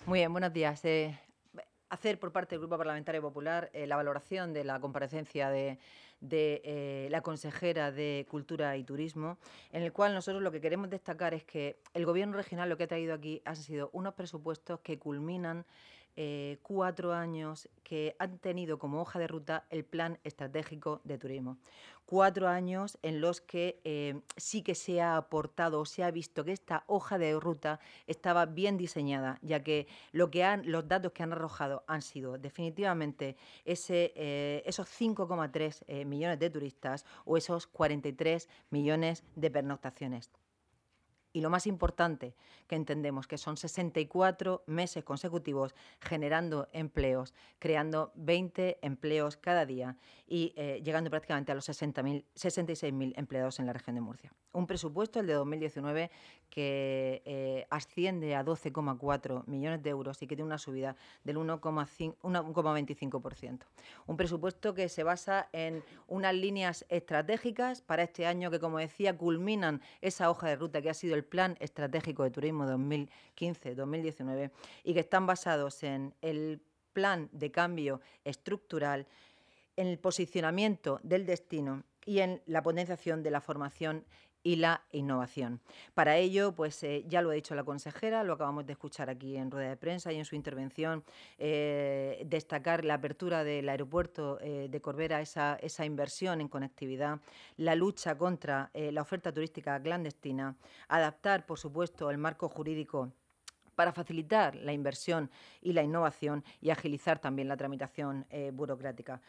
Muy bien, buenos días. Hacer por parte del Grupo Parlamentario Popular la valoración de la comparecencia de la consejera de Cultura y Turismo, en el cual nosotros lo que queremos destacar es que el Gobierno regional lo que ha traído aquí han sido unos presupuestos que culminan 4 años que han tenido como hoja de ruta el Plan Estratégico de Turismo. 4 años en los que sí que se ha aportado o se ha visto que esta hoja de ruta estaba bien diseñada, ya que los datos que han arrojado han sido definitivamente esos 5,3 millones de turistas o esos 43 millones de pernoctaciones. Y lo más importante que entendemos que son 64 meses consecutivos generando empleos, creando 20 empleos cada día y llegando prácticamente a los 66.000 empleados en la región de Murcia. Un presupuesto, el de 2019, que asciende a 12,4 millones de euros y que tiene una subida del 1,25%. Un presupuesto que se basa en unas líneas estratégicas para este año que, como decía, culminan esa hoja de ruta que ha sido el Plan Estratégico de Turismo 2015-2019 y que están basados en el plan de cambio estructural, en el posicionamiento del destino y en la potenciación de la formación y la innovación. Para ello, pues ya lo ha dicho la consejera, lo acabamos de escuchar aquí en rueda de prensa y en su intervención, destacar la apertura del aeropuerto de Corbera, esa inversión en conectividad, la lucha contra la oferta turística clandestina, adaptar, por supuesto, el marco jurídico para facilitar la inversión y la innovación y agilizar también la tramitación burocrática.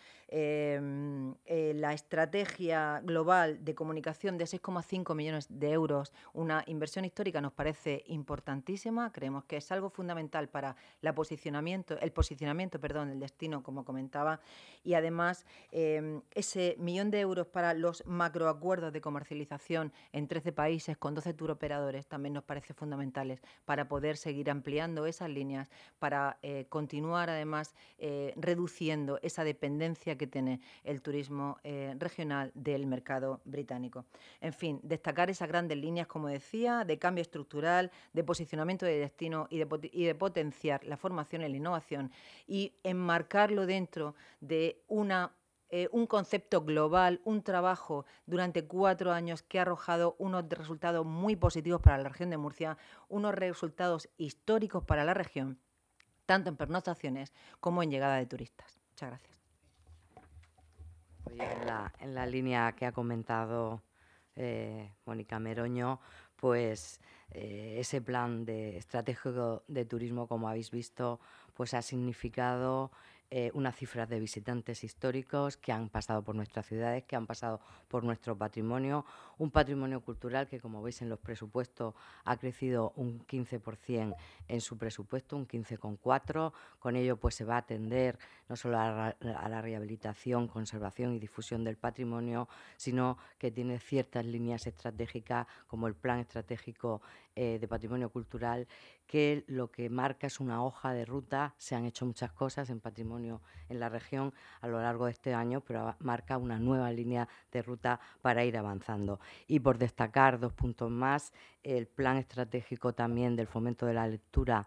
La estrategia global de comunicación de 6,5 millones de euros, una inversión histórica, nos parece importantísima. Creemos que es algo fundamental para el posicionamiento del destino, como comentaba, y además ese 1.000.000 de euros para los macroacuerdos de comercialización en 13 países con 12 turoperadores también nos parece fundamentales para poder seguir ampliando esas líneas, para continuar además reduciendo esa dependencia que tiene el turismo regional del mercado británico. En fin, destacar esas grandes líneas, como decía, de cambio estructural, de posicionamiento de destino y de potenciar la formación y la innovación y enmarcarlo dentro de un concepto global, un trabajo durante 4 años que ha arrojado unos resultados muy positivos para la región de Murcia, unos resultados históricos para la región, tanto en pernoctaciones como en llegada de turistas. Muchas gracias. Pues en la línea que ha comentado Mónica Meroño, pues ese plan estratégico de turismo, como habéis visto, pues ha significado unas cifras de visitantes históricos que han pasado por nuestras ciudades, que han pasado por nuestro patrimonio, un patrimonio cultural que, como veis en los presupuestos, ha crecido un 15% en su presupuesto, un 15,4%. Con ello pues se va a atender no solo a la rehabilitación, conservación y difusión del patrimonio, sino que tiene ciertas líneas estratégicas como el Plan Estratégico de Patrimonio Cultural, que lo que marca es una hoja de ruta. Se han hecho muchas cosas en patrimonio en la región a lo largo de este año, pero marca una nueva línea de ruta para ir avanzando. Y por destacar 2 puntos más, el Plan Estratégico también del Fomento de la Lectura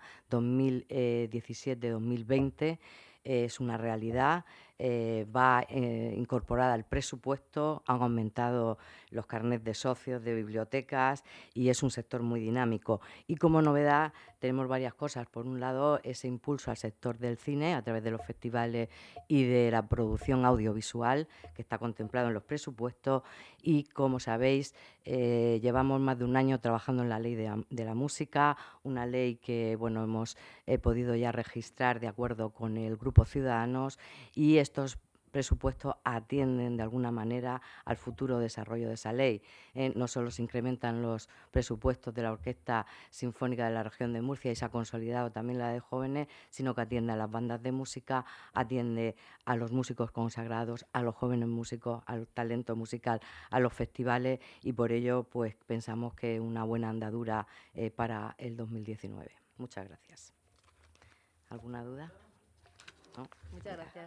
2017-2020 es una realidad, va incorporada al presupuesto, han aumentado los carnets de socios de bibliotecas y es un sector muy dinámico. Y como novedad tenemos varias cosas. Por un lado, ese impulso al sector del cine a través de los festivales y de la producción audiovisual que está contemplado en los presupuestos y, como sabéis, llevamos más de un año trabajando en la ley de la música, una ley que bueno, hemos podido ya registrar de acuerdo con el Grupo Ciudadanos, y estos presupuestos atienden de alguna manera al futuro desarrollo de esa ley. No solo se incrementan los presupuestos de la Orquesta Sinfónica de la Región de Murcia y se ha consolidado también la de jóvenes, sino que atiende a las bandas de música, atiende a los músicos consagrados, a los jóvenes músicos, al talento musical, a los festivales, y por ello pues pensamos que una buena andadura para el 2019. Muchas gracias. ¿Alguna duda? ¿No? Muchas gracias.